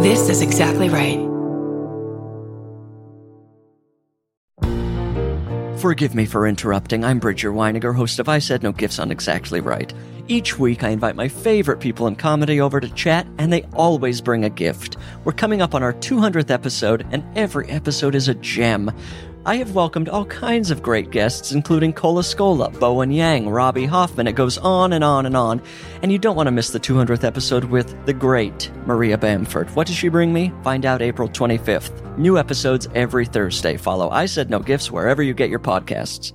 This is exactly right. Forgive me for interrupting. I'm Bridger Weiniger, host of I Said No Gifts on Exactly Right. Each week, I invite my favorite people in comedy over to chat, and they always bring a gift. We're coming up on our 200th episode, and every episode is a gem. I have welcomed all kinds of great guests, including Cola Scola, Bowen Yang, Robbie Hoffman. It goes on and on and on. And you don't want to miss the 200th episode with the great Maria Bamford. What does she bring me? Find out April 25th. New episodes every Thursday. Follow I Said No Gifts wherever you get your podcasts.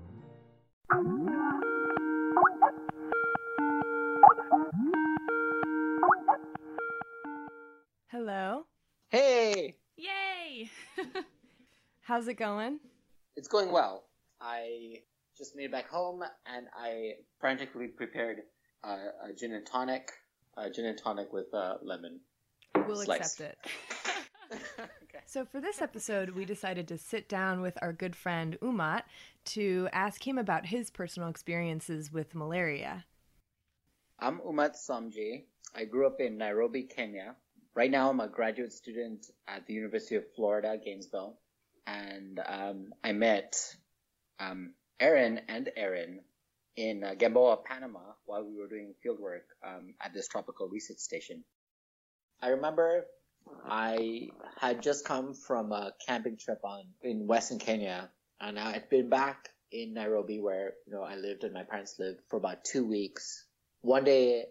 Hello. Hey! Yay! How's it going? It's going well. I just made it back home, and I frantically prepared a gin and tonic with lemon. We'll slice. accept it. Okay. So for this episode, we decided to sit down with our good friend Umat to ask him about his personal experiences with malaria. I'm Umat Samji. I grew up in Nairobi, Kenya. Right now, I'm a graduate student at the University of Florida, Gainesville. And I met Aaron in Gamboa, Panama, while we were doing fieldwork at this tropical research station. I remember I had just come from a camping trip in Western Kenya, and I had been back in Nairobi where I lived and my parents lived for about 2 weeks. One day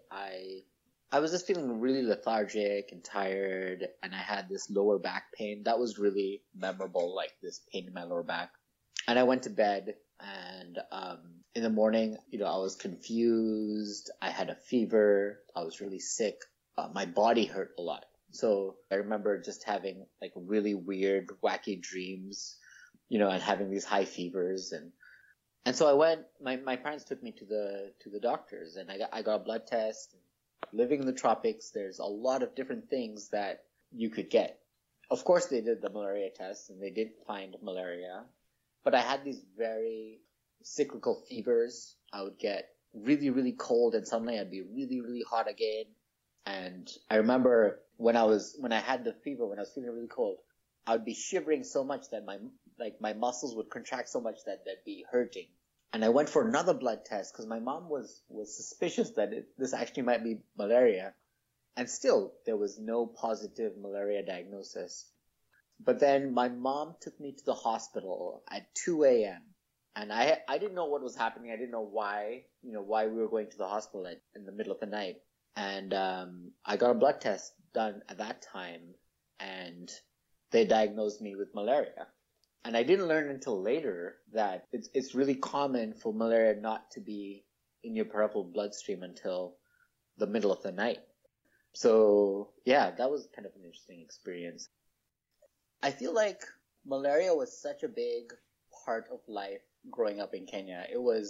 I was just feeling really lethargic and tired, and I had this lower back pain. That was really memorable, like this pain in my lower back. And I went to bed, and in the morning, I was confused. I had a fever. I was really sick. My body hurt a lot. So I remember just having like really weird, wacky dreams, and having these high fevers. And so I went, my parents took me to the doctors, and I got a blood test. Living in the tropics, there's a lot of different things that you could get. Of course, they did the malaria test, and they did find malaria. But I had these very cyclical fevers. I would get really, really cold, and suddenly I'd be really, really hot again. And I remember when I had the fever, when I was feeling really cold, I would be shivering so much that my muscles would contract so much that they'd be hurting. And I went for another blood test because my mom was suspicious that this actually might be malaria. And still, there was no positive malaria diagnosis. But then my mom took me to the hospital at 2 a.m. And I didn't know what was happening. I didn't know why we were going to the hospital in the middle of the night. And I got a blood test done at that time, and they diagnosed me with malaria. And I didn't learn until later that it's really common for malaria not to be in your peripheral bloodstream until the middle of the night. So, yeah, that was kind of an interesting experience. I feel like malaria was such a big part of life growing up in Kenya.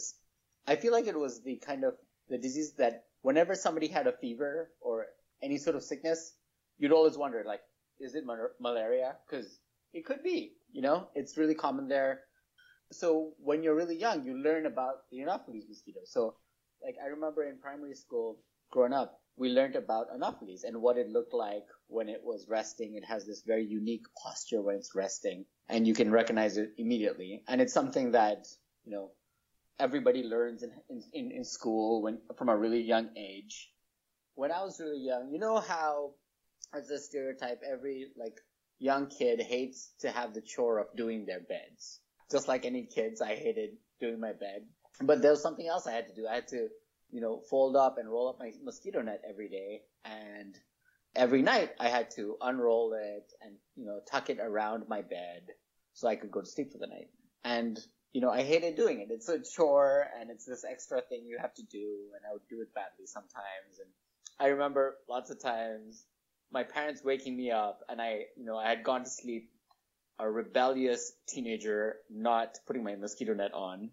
I feel like it was the kind of the disease that whenever somebody had a fever or any sort of sickness, you'd always wonder, like, is it malaria? Because it could be, it's really common there. So when you're really young, you learn about the Anopheles mosquito. So, like, I remember in primary school growing up, we learned about Anopheles and what it looked like when it was resting. It has this very unique posture when it's resting, and you can recognize it immediately. And it's something that, everybody learns in school from a really young age. When I was really young, how, as a stereotype, every, young kid hates to have the chore of doing their beds. Just like any kids, I hated doing my bed. But there was something else I had to do. I had to, fold up and roll up my mosquito net every day. And every night I had to unroll it and, tuck it around my bed so I could go to sleep for the night. And, I hated doing it. It's a chore, and it's this extra thing you have to do, and I would do it badly sometimes. And I remember lots of times my parents waking me up, and I had gone to sleep, a rebellious teenager, not putting my mosquito net on.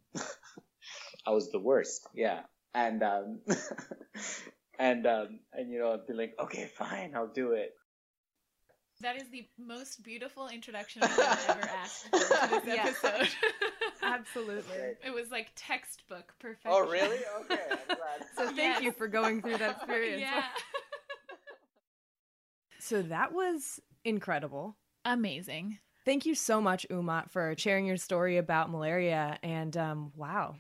I was the worst, yeah. And I'd be like, okay, fine, I'll do it. That is the most beautiful introduction I've ever asked for to this episode. Absolutely. It was like textbook perfection. Oh, really? Okay, I'm glad. So thank you for going through that experience. Yeah. So that was incredible. Amazing. Thank you so much, Umat, for sharing your story about malaria. And wow.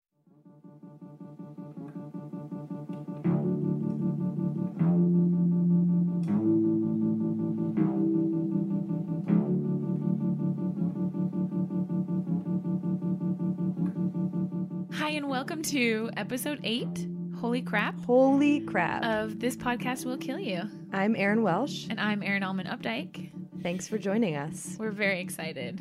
Hi, and welcome to episode 8, Holy Crap, Holy crap. of This Podcast Will Kill You. I'm Erin Welsh. And I'm Erin Allman Updike. Thanks for joining us. We're very excited.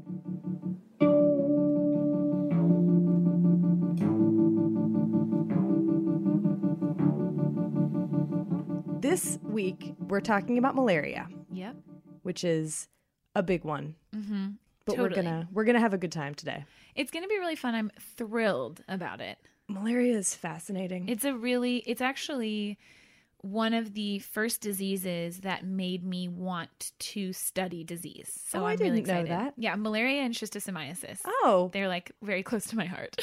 This week, we're talking about malaria, Yep. which is a big one. Mm-hmm. But Totally. we're gonna have a good time today. It's going to be really fun. I'm thrilled about it. Malaria is fascinating. It's actually one of the first diseases that made me want to study disease. So Oh, I I'm really didn't know excited. that. Yeah, malaria and schistosomiasis. Oh, They're like very close to my heart.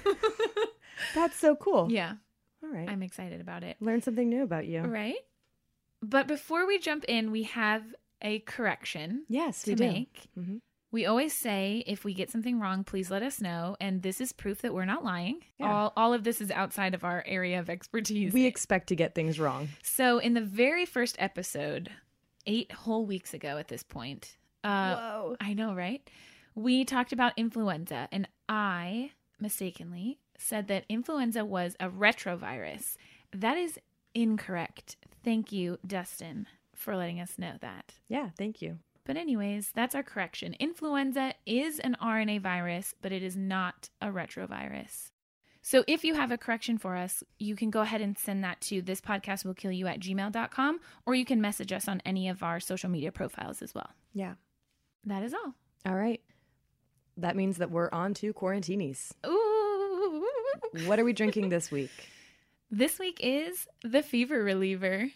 that's so cool. Yeah, All right. I'm excited about it. Learn something new about you. Right? But before we jump in, we have a correction Yes, to we do. make. Mhm. We always say if we get something wrong, please let us know. And this is proof that we're not lying. Yeah. All of this is outside of our area of expertise. We expect to get things wrong. So in the very first episode, 8 whole weeks ago at this point, Whoa. I know, right? We talked about influenza, and I mistakenly said that influenza was a retrovirus. That is incorrect. Thank you, Dustin, for letting us know that. Yeah, thank you. But anyways, that's our correction. Influenza is an RNA virus, but it is not a retrovirus. So if you have a correction for us, you can go ahead and send that to thispodcastwillkillyou@gmail.com, or you can message us on any of our social media profiles as well. Yeah. That is all. All right. That means that we're on to Quarantinis. Ooh. What are we drinking this week? This week is the fever reliever.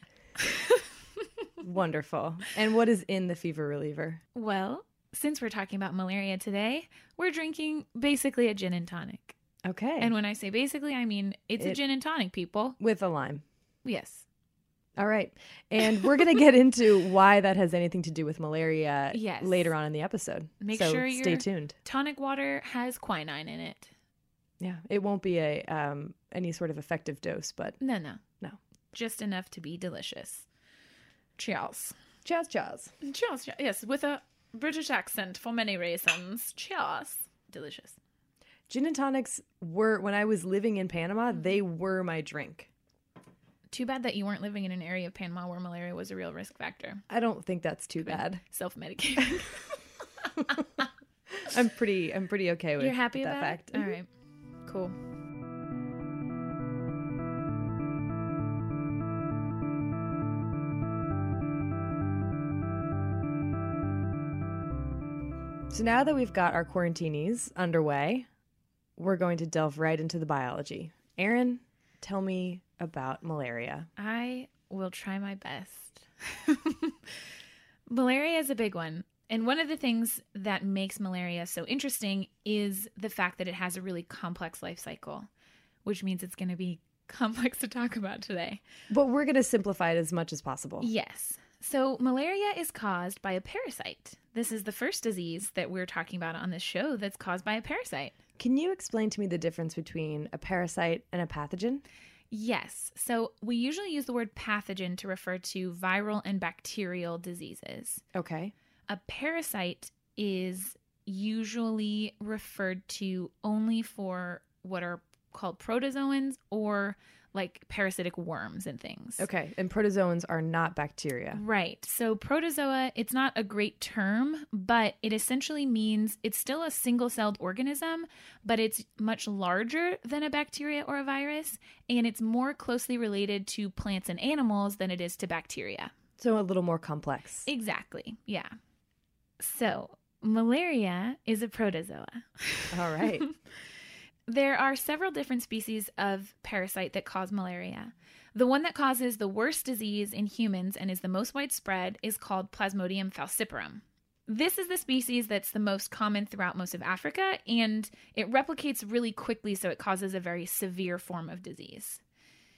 Wonderful. And what is in the fever reliever? Well, since we're talking about malaria today, we're drinking basically a gin and tonic. Okay. And when I say basically, I mean it's a gin and tonic, people. with a lime. Yes. All right. And we're going to get into why that has anything to do with malaria Yes. later on in the episode. Make so sure stay your tuned. tonic water has quinine in it. Yeah. It won't be a any sort of effective dose, but No. No. Just enough to be delicious. Cheers. cheers, cheers. Cheers. Yes, with a British accent for many reasons. Cheers. Delicious. Gin and tonics were, when I was living in Panama, they were my drink. Too bad that you weren't living in an area of Panama where malaria was a real risk factor. I don't think that's too bad. Self-medicating. I'm pretty okay with You're happy that about fact. it? All right. Cool. So now that we've got our quarantinis underway, we're going to delve right into the biology. Erin, tell me about malaria. I will try my best. Malaria is a big one. And one of the things that makes malaria so interesting is the fact that it has a really complex life cycle, which means it's going to be complex to talk about today. But we're going to simplify it as much as possible. Yes. So malaria is caused by a parasite. This is the first disease that we're talking about on this show that's caused by a parasite. Can you explain to me the difference between a parasite and a pathogen? Yes. So we usually use the word pathogen to refer to viral and bacterial diseases. Okay. A parasite is usually referred to only for what are called protozoans or like parasitic worms and things. Okay. And protozoans are not bacteria. Right. So protozoa, it's not a great term, but it essentially means it's still a single-celled organism, but it's much larger than a bacteria or a virus, and it's more closely related to plants and animals than it is to bacteria. So a little more complex. Exactly. Yeah. So malaria is a protozoa. All right. There are several different species of parasite that cause malaria. The one that causes the worst disease in humans and is the most widespread is called Plasmodium falciparum. This is the species that's the most common throughout most of Africa, and it replicates really quickly, so it causes a very severe form of disease.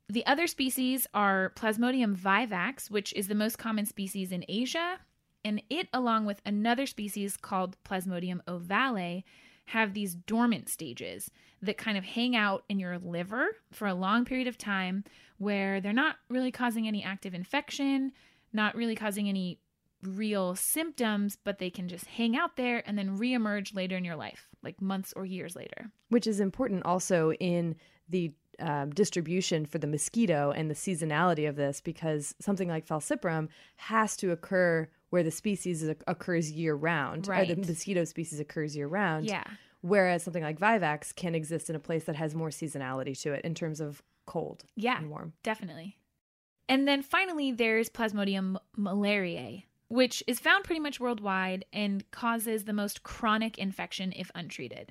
The other species are Plasmodium vivax, which is the most common species in Asia, and it, along with another species called Plasmodium ovale, have these dormant stages that kind of hang out in your liver for a long period of time where they're not really causing any active infection, not really causing any real symptoms, but they can just hang out there and then reemerge later in your life, like months or years later. Which is important also in the distribution for the mosquito and the seasonality of this, because something like Falciparum has to occur where the species occurs year round, Right. or the mosquito species occurs year round. Yeah. Whereas something like Vivax can exist in a place that has more seasonality to it in terms of cold Yeah, and warm. definitely. And then finally, there's Plasmodium malariae, which is found pretty much worldwide and causes the most chronic infection if untreated.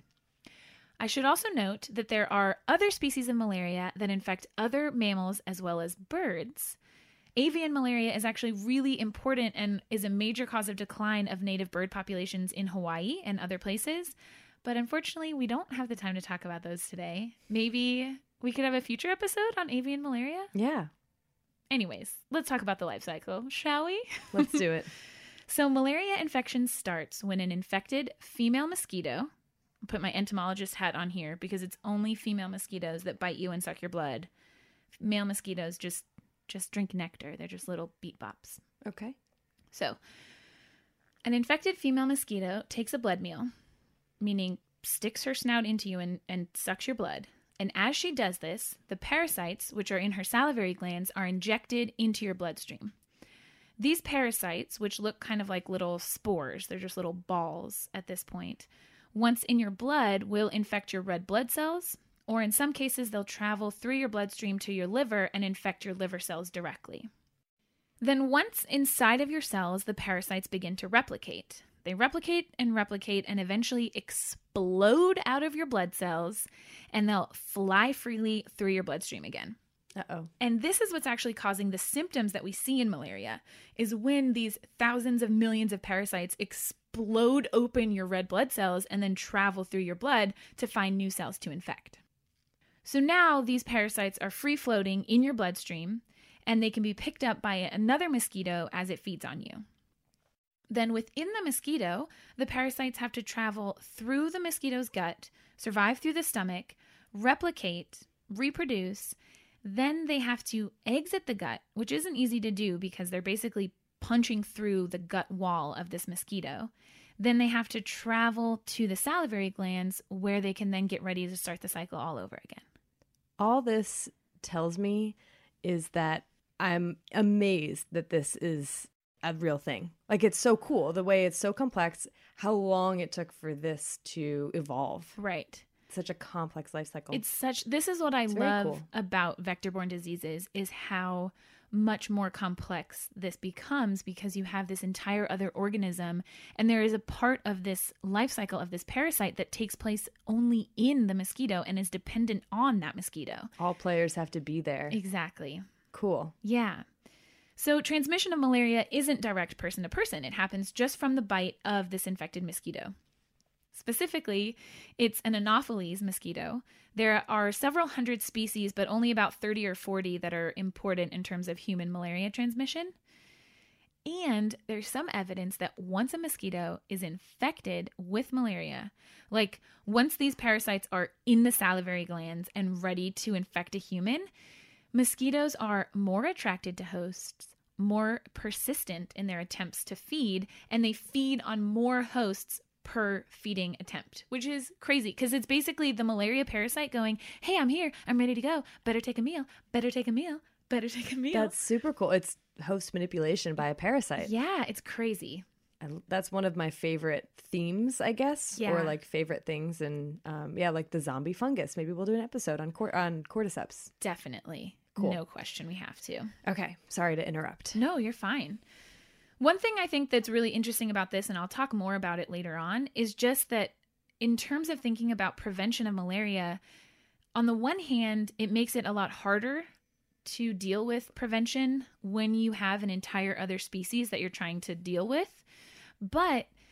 I should also note that there are other species of malaria that infect other mammals as well as birds. Avian malaria is actually really important and is a major cause of decline of native bird populations in Hawaii and other places. But unfortunately, we don't have the time to talk about those today. Maybe we could have a future episode on avian malaria? Yeah, Anyways, let's talk about the life cycle, shall we? let's do it. So malaria infection starts when an infected female mosquito, I'll put my entomologist hat on here because it's only female mosquitoes that bite you and suck your blood. Male mosquitoes just drink nectar. They're just little beat bops. Okay. So an infected female mosquito takes a blood meal, meaning sticks her snout into you and sucks your blood. And as she does this, the parasites, which are in her salivary glands, are injected into your bloodstream. These parasites, which look kind of like little spores, they're just little balls at this point, once in your blood will infect your red blood cells, or in some cases, they'll travel through your bloodstream to your liver and infect your liver cells directly. Then once inside of your cells, the parasites begin to replicate. They replicate and eventually explode out of your blood cells, and they'll fly freely through your bloodstream again. Uh-oh. And this is what's actually causing the symptoms that we see in malaria, is when these thousands of millions of parasites explode open your red blood cells and then travel through your blood to find new cells to infect. So now these parasites are free-floating in your bloodstream, and they can be picked up by another mosquito as it feeds on you. Then within the mosquito, the parasites have to travel through the mosquito's gut, survive through the stomach, replicate, reproduce. Then they have to exit the gut, which isn't easy to do because they're basically punching through the gut wall of this mosquito. Then they have to travel to the salivary glands where they can then get ready to start the cycle all over again. All this tells me is that I'm amazed that this is a real thing. Like, it's so cool the way it's so complex, how long it took for this to evolve. Right. Such a complex life cycle. This is what I It's very love cool. about vector-borne diseases, is how much more complex this becomes because you have this entire other organism, and there is a part of this life cycle of this parasite that takes place only in the mosquito and is dependent on that mosquito. All players have to be there. Exactly. Cool. Yeah. So transmission of malaria isn't direct person to person. It happens just from the bite of this infected mosquito. Specifically, it's an Anopheles mosquito. There are several hundred species, but only about 30 or 40 that are important in terms of human malaria transmission. And there's some evidence that once a mosquito is infected with malaria, like once these parasites are in the salivary glands and ready to infect a human, mosquitoes are more attracted to hosts, more persistent in their attempts to feed, and they feed on more hosts per feeding attempt, which is crazy because it's basically the malaria parasite going, hey, I'm here, I'm ready to go, better take a meal, better take a meal, better take a meal. That's super cool. It's host manipulation by a parasite. Yeah, it's crazy. That's one of my favorite themes, I guess, Yeah. or like favorite things. And like the zombie fungus. Maybe we'll do an episode on cordyceps. Definitely. Cool. No question, we have to. Okay. Sorry to interrupt. No, you're fine. One thing I think that's really interesting about this, and I'll talk more about it later on, is just that in terms of thinking about prevention of malaria, on the one hand, it makes it a lot harder to deal with prevention when you have an entire other species that you're trying to deal with. But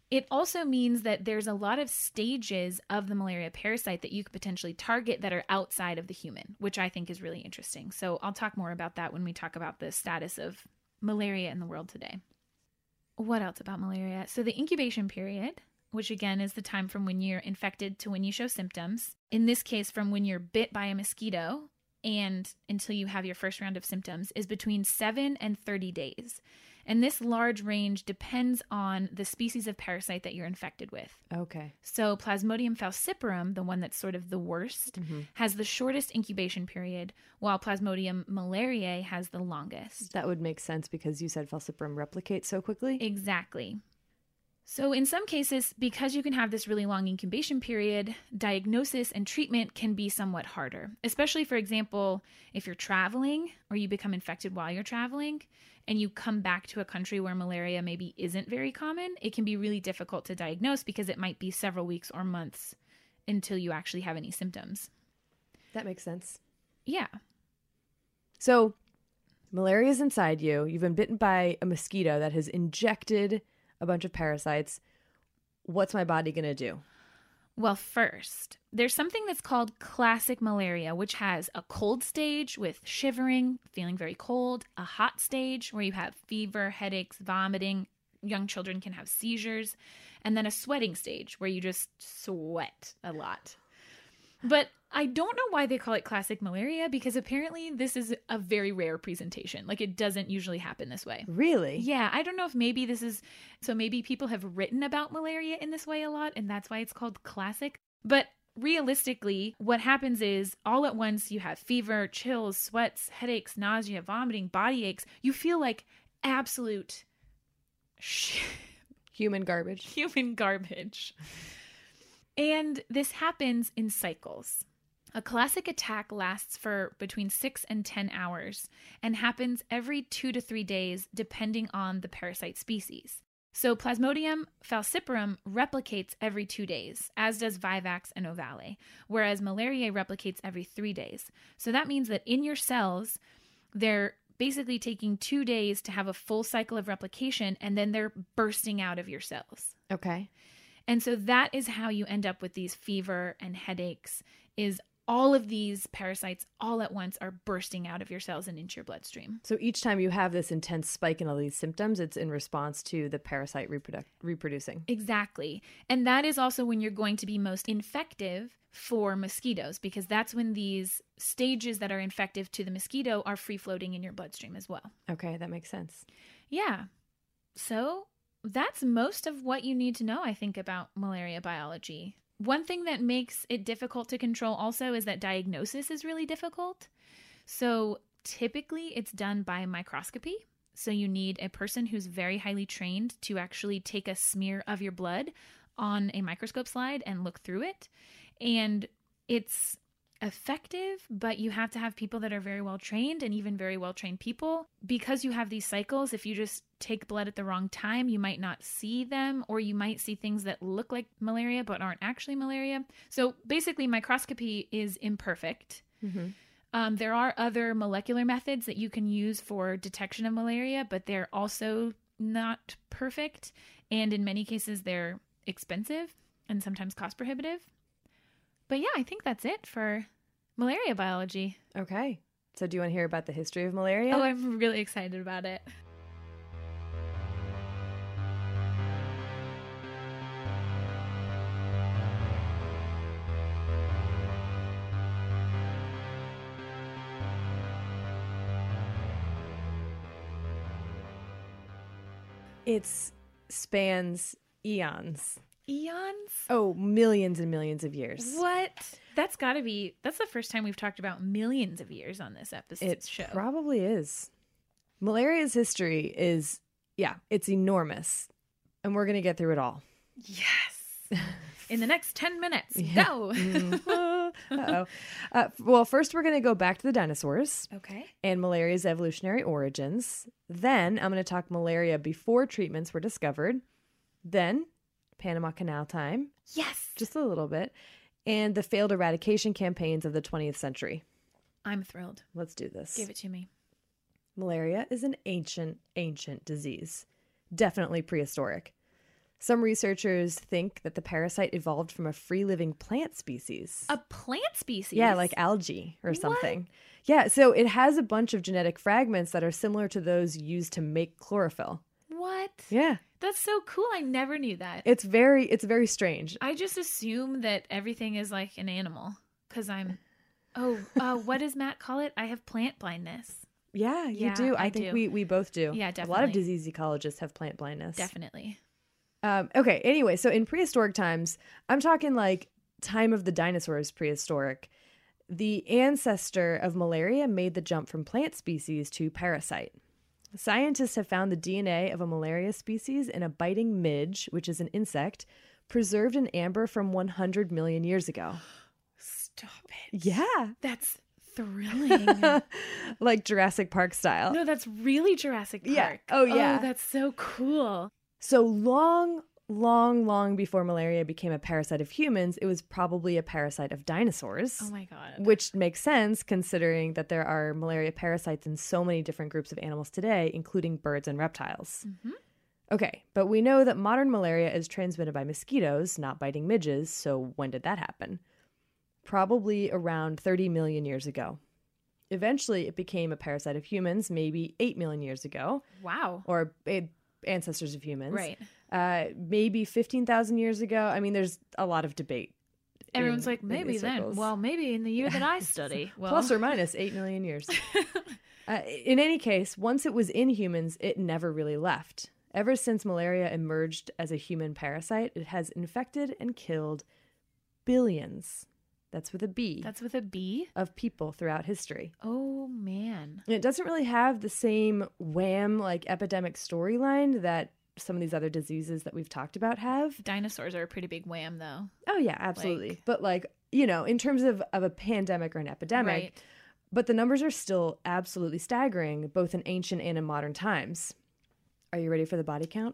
It also means that there's a lot of stages of the malaria parasite that you could potentially target that are outside of the human, which I think is really interesting. So I'll talk more about that when we talk about the status of malaria in the world today. What else about malaria? So the incubation period, which again is the time from when you're infected to when you show symptoms, in this case from when you're bit by a mosquito and until you have your first round of symptoms, is between 7 and 30 days. And this large range depends on the species of parasite that you're infected with. Okay. So Plasmodium falciparum, the one that's sort of the worst, has the shortest incubation period, while Plasmodium malariae has the longest. That would make sense because you said falciparum replicates so quickly. Exactly. So in some cases, because you can have this really long incubation period, diagnosis and treatment can be somewhat harder, especially, for example, if you're traveling or you become infected while you're traveling and you come back to a country where malaria maybe isn't very common, it can be really difficult to diagnose because it might be several weeks or months until you actually have any symptoms. That makes sense. Yeah. So malaria is inside you. You've been bitten by a mosquito that has injected a bunch of parasites. What's my body going to do? Well, first, there's something that's called classic malaria, which has a cold stage with shivering, feeling very cold, a hot stage where you have fever, headaches, vomiting, young children can have seizures, and then a sweating stage where you just sweat a lot. But I don't know why they call it classic malaria because apparently this is a very rare presentation. Like it doesn't usually happen this way. Really? Yeah, I don't know if maybe this is, so maybe people have written about malaria in this way a lot and that's why it's called classic. But realistically, what happens is all at once you have fever, chills, sweats, headaches, nausea, vomiting, body aches. You feel like absolute human garbage. Human garbage. And this happens in cycles. A classic attack lasts for between 6 and 10 hours and happens every 2 to 3 days depending on the parasite species. So Plasmodium falciparum replicates every 2 days, as does Vivax and Ovale, whereas malariae replicates every 3 days. So that means that in your cells, they're basically taking 2 days to have a full cycle of replication and then they're bursting out of your cells. Okay. And so that is how you end up with these fever and headaches, is all of these parasites all at once are bursting out of your cells and into your bloodstream. So each time you have this intense spike in all these symptoms, it's in response to the parasite reproducing. Exactly. And that is also when you're going to be most infective for mosquitoes, because that's when these stages that are infective to the mosquito are free-floating in your bloodstream as well. Okay, that makes sense. Yeah. So that's most of what you need to know, I think, about malaria biology. One thing that makes it difficult to control also is that diagnosis is really difficult. So typically it's done by microscopy. So you need a person who's very highly trained to actually take a smear of your blood on a microscope slide and look through it. And it's effective, but you have to have people that are very well trained and even very well trained people. Because you have these cycles, if you just take blood at the wrong time, you might not see them, or you might see things that look like malaria but aren't actually malaria. So basically, microscopy is imperfect. Mm-hmm. There are other molecular methods that you can use for detection of malaria, but they're also not perfect. And in many cases, they're expensive and sometimes cost prohibitive. But yeah, I think that's it for malaria biology. Okay. So do you want to hear about the history of malaria? Oh, I'm really excited about it. It spans eons. Eons? Oh, millions and millions of years. What? That's the first time we've talked about millions of years on this episode show. It probably is. Malaria's history is, it's enormous. And we're going to get through it all. Yes. In the next 10 minutes. Yeah. Go. Uh-oh. Well, first we're going to go back to the dinosaurs. Okay. And malaria's evolutionary origins. Then I'm going to talk malaria before treatments were discovered. Then Panama Canal time. Yes. Just a little bit. And the failed eradication campaigns of the 20th century. I'm thrilled. Let's do this. Give it to me. Malaria is an ancient disease. Definitely prehistoric. Some researchers think that the parasite evolved from a free-living plant species. A plant species? Yeah, like algae or something. Yeah, so it has a bunch of genetic fragments that are similar to those used to make chlorophyll. What? Yeah. That's so cool. I never knew that. It's very strange. I just assume that everything is like an animal because what does Matt call it? I have plant blindness. Yeah, you Yeah, do. I I think do. we both do. Yeah, A lot of definitely. disease ecologists have plant blindness. Definitely. Okay, anyway, so in prehistoric times, I'm talking like time of the dinosaurs prehistoric, the ancestor of malaria made the jump from plant species to parasite. Scientists have found the DNA of a malaria species in a biting midge, which is an insect, preserved in amber from 100 million years ago. Stop it. Yeah. That's thrilling. Like Jurassic Park style. No, that's really Jurassic Park. Yeah. Oh, yeah. Oh, that's so cool. So long before malaria became a parasite of humans, it was probably a parasite of dinosaurs. Oh my God. Which makes sense considering that there are malaria parasites in so many different groups of animals today, including birds and reptiles. Mm-hmm. Okay, but we know that modern malaria is transmitted by mosquitoes, not biting midges, so when did that happen? Probably around 30 million years ago. Eventually, it became a parasite of humans, maybe 8 million years ago, Wow. or ancestors of humans. Right. Maybe 15,000 years ago. I mean, there's a lot of debate. Everyone's in like, maybe these then. circles. Well, maybe in the year that I study. Well, Plus or minus 8 million years. In any case, once it was in humans, it never really left. Ever since malaria emerged as a human parasite, it has infected and killed billions, that's with a B, That's with a B? of people throughout history. Oh, man. And it doesn't really have the same wham like epidemic storyline that some of these other diseases that we've talked about have. Dinosaurs are a pretty big wham, though. Oh yeah, absolutely. Like- But like, you know, in terms of a pandemic or an epidemic, Right. but the numbers are still absolutely staggering, both in ancient and in modern times. Are you ready for the body count?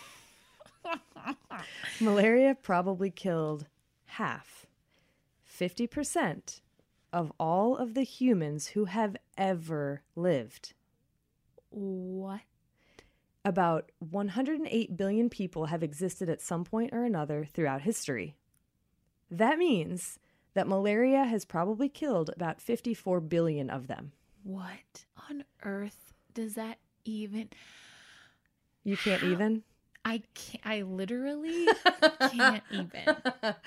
Malaria probably killed half, 50% of all of the humans who have ever lived. What? About 108 billion people have existed at some point or another throughout history. That means that malaria has probably killed about 54 billion of them. What on earth does that even... You can't even? I can't. I literally can't even.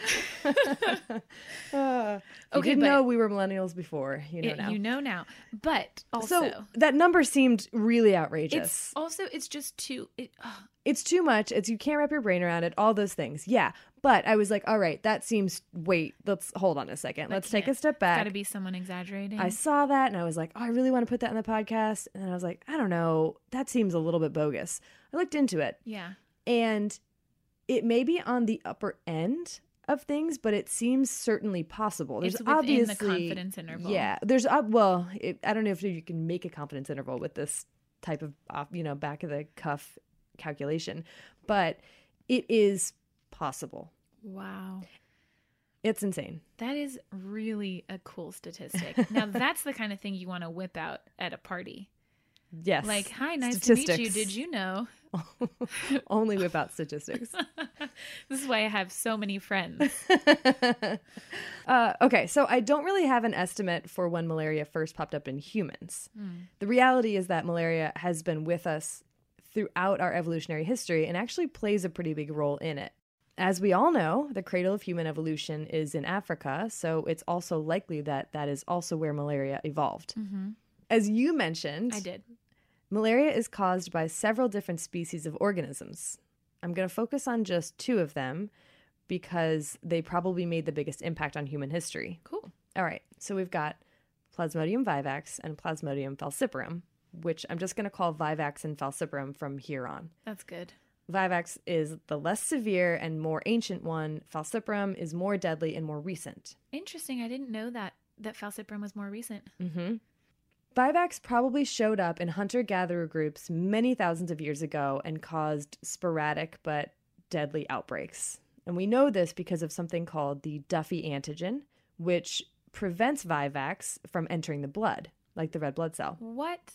You Okay, didn't but- know we were millennials before. You know now. You know now. But also, So that number seemed really outrageous. it's just too... It's too much. You can't wrap your brain around it. All those things. Yeah. But I was like, all right, that seems... Wait, let's hold on a second. Let's take a step back. Got to be someone exaggerating. I saw that and I was like, oh, I really want to put that in the podcast. And then I was like, I don't know. That seems a little bit bogus. I looked into it. Yeah. And it may be on the upper end of things, but it seems certainly possible. There's It's within obviously the confidence interval. Yeah, there's I don't know if you can make a confidence interval with this type of back of the cuff calculation, but it is possible. Wow. It's insane. That is really a cool statistic. Now, that's the kind of thing you want to whip out at a party. Yes. Like, hi, nice to meet you. Statistics. Did you know? Only whip out statistics. This is why I have so many friends. Okay, so I don't really have an estimate for when malaria first popped up in humans. The reality is that malaria has been with us throughout our evolutionary history and actually plays a pretty big role in it. As we all know, the cradle of human evolution is in Africa, so it's also likely that that is also where malaria evolved. As you mentioned, I did. malaria is caused by several different species of organisms. I'm going to focus on just two of them because they probably made the biggest impact on human history. Cool. All right, so we've got Plasmodium vivax and Plasmodium falciparum, which I'm just going to call vivax and falciparum from here on. That's good. Vivax is the less severe and more ancient one. Falciparum is more deadly and more recent. Interesting. I didn't know that falciparum was more recent. Vivax probably showed up in hunter-gatherer groups many thousands of years ago and caused sporadic but deadly outbreaks. And we know this because of something called the Duffy antigen, which prevents Vivax from entering the blood, like the red blood cell. What?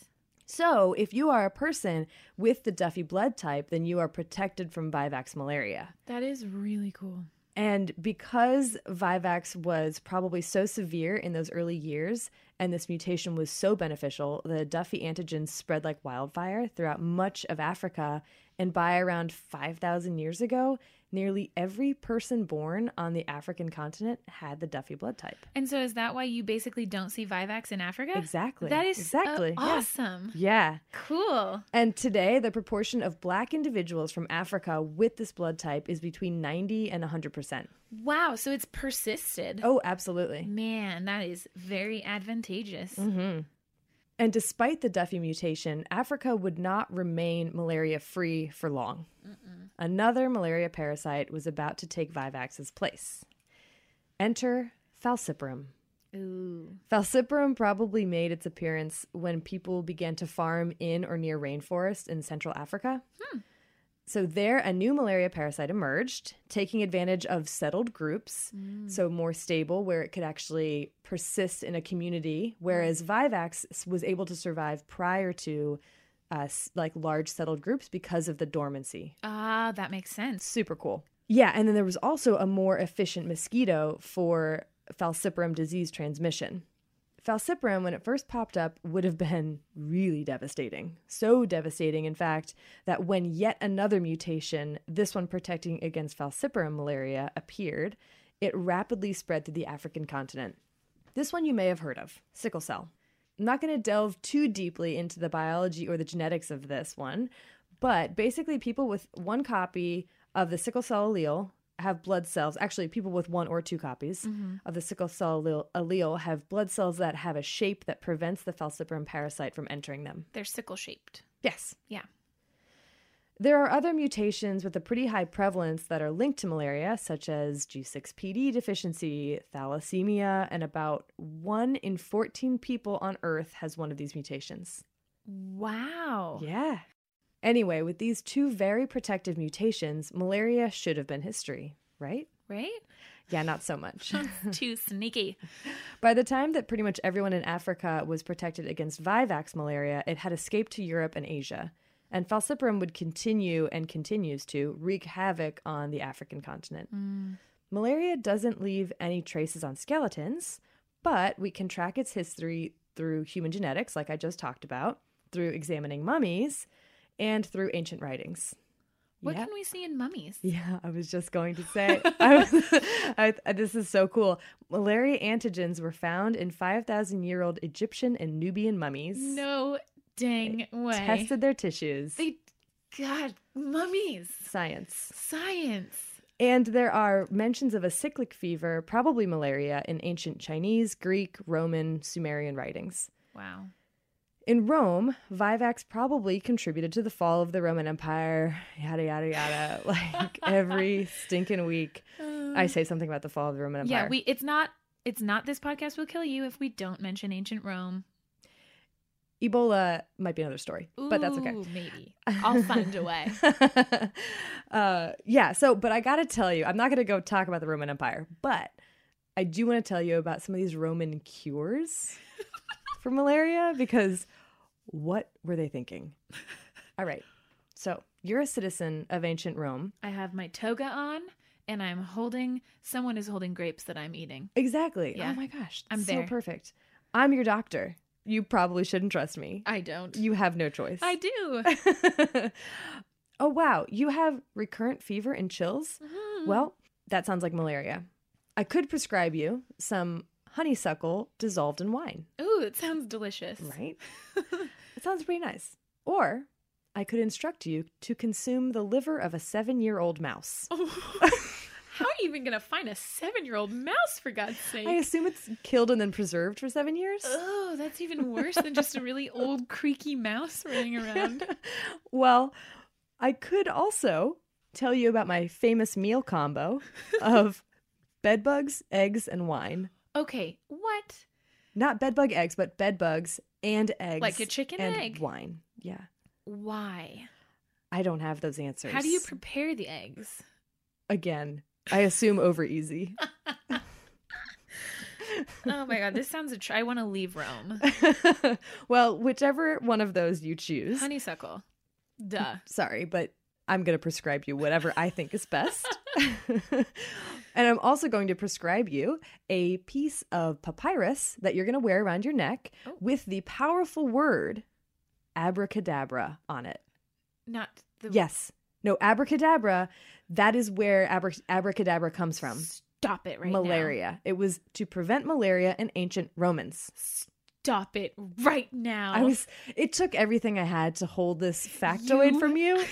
So if you are a person with the Duffy blood type, then you are protected from Vivax malaria. That is really cool. And because Vivax was probably so severe in those early years, and this mutation was so beneficial, the Duffy antigens spread like wildfire throughout much of Africa. And by around 5,000 years ago, nearly every person born on the African continent had the Duffy blood type. And so is that why you basically don't see Vivax in Africa? Exactly. That is exactly awesome. Yeah. Cool. And today, the proportion of Black individuals from Africa with this blood type is between 90 and 100%. Wow. So it's persisted. Oh, absolutely. Man, that is very advantageous. Mm-hmm. And despite the Duffy mutation, Africa would not remain malaria-free for long. Another malaria parasite was about to take Vivax's place. Enter Falciparum. Ooh. Falciparum probably made its appearance when people began to farm in or near rainforest in Central Africa. So there, a new malaria parasite emerged, taking advantage of settled groups, so more stable, where it could actually persist in a community, whereas Vivax was able to survive prior to like large settled groups because of the dormancy. Ah, that makes sense. Super cool. Yeah, and then there was also a more efficient mosquito for falciparum disease transmission. Falciparum, when it first popped up, would have been really devastating. So devastating, in fact, that when yet another mutation, this one protecting against falciparum malaria, appeared, it rapidly spread through the African continent. This one you may have heard of, sickle cell. I'm not going to delve too deeply into the biology or the genetics of this one, but basically people with one copy of the sickle cell allele have blood cells. Actually, people with one or two copies of the sickle cell allele have blood cells that have a shape that prevents the falciparum parasite from entering them. They're sickle-shaped. Yes. Yeah. There are other mutations with a pretty high prevalence that are linked to malaria, such as G6PD deficiency, thalassemia, and about 1 in 14 people on Earth has one of these mutations. Wow. Yeah. Anyway, with these two very protective mutations, malaria should have been history, right? Right? Yeah, not so much. Too sneaky. By the time that pretty much everyone in Africa was protected against Vivax malaria, it had escaped to Europe and Asia. And falciparum would continue and continues to wreak havoc on the African continent. Malaria doesn't leave any traces on skeletons, but we can track its history through human genetics, like I just talked about, through examining mummies, and through ancient writings. What can we see in mummies? Yeah, I was just going to say. This is so cool. Malaria antigens were found in 5,000-year-old Egyptian and Nubian mummies. No dang way. Tested their tissues. God, mummies. Science. And there are mentions of a cyclic fever, probably malaria, in ancient Chinese, Greek, Roman, Sumerian writings. Wow. In Rome, Vivax probably contributed to the fall of the Roman Empire, yada, yada, yada. Like every stinking week, I say something about the fall of the Roman Empire. Yeah, it's not This Podcast Will Kill You if we don't mention ancient Rome. Ebola might be another story, but that's okay. Ooh, maybe. I'll find a way. But I got to tell you, I'm not going to go talk about the Roman Empire, but I do want to tell you about some of these Roman cures for malaria, because what were they thinking? All right. So you're a citizen of ancient Rome. I have my toga on, and someone is holding grapes that I'm eating. Exactly. Yeah. Oh my gosh. I'm so there. Perfect. I'm your doctor. You probably shouldn't trust me. I don't. You have no choice. I do. Oh, wow. You have recurrent fever and chills? Mhm. Well, that sounds like malaria. I could prescribe you some honeysuckle dissolved in wine. Ooh, it sounds delicious. Right? It sounds pretty nice. Or I could instruct you to consume the liver of a 7-year-old mouse. How are you even going to find a 7-year-old mouse, for God's sake? I assume it's killed and then preserved for 7 years. Oh, that's even worse than just a really old, creaky mouse running around. Well, I could also tell you about my famous meal combo of bedbugs, eggs, and wine. Okay, what? Not bedbug eggs, but bedbugs and eggs. Like a chicken and egg? Wine. Yeah. Why? I don't have those answers. How do you prepare the eggs? Again, I assume over easy. Oh my God, this sounds I want to leave Rome. Well, whichever one of those you choose. Honeysuckle. Duh. Sorry, but I'm going to prescribe you whatever I think is best. And I'm also going to prescribe you a piece of papyrus that you're going to wear around your neck with the powerful word abracadabra on it. Not the... Yes. No, abracadabra, that is where abracadabra comes from. Stop it right Malaria. now. It was to prevent malaria in ancient Romans. Stop it right now. It took everything I had to hold this factoid from you.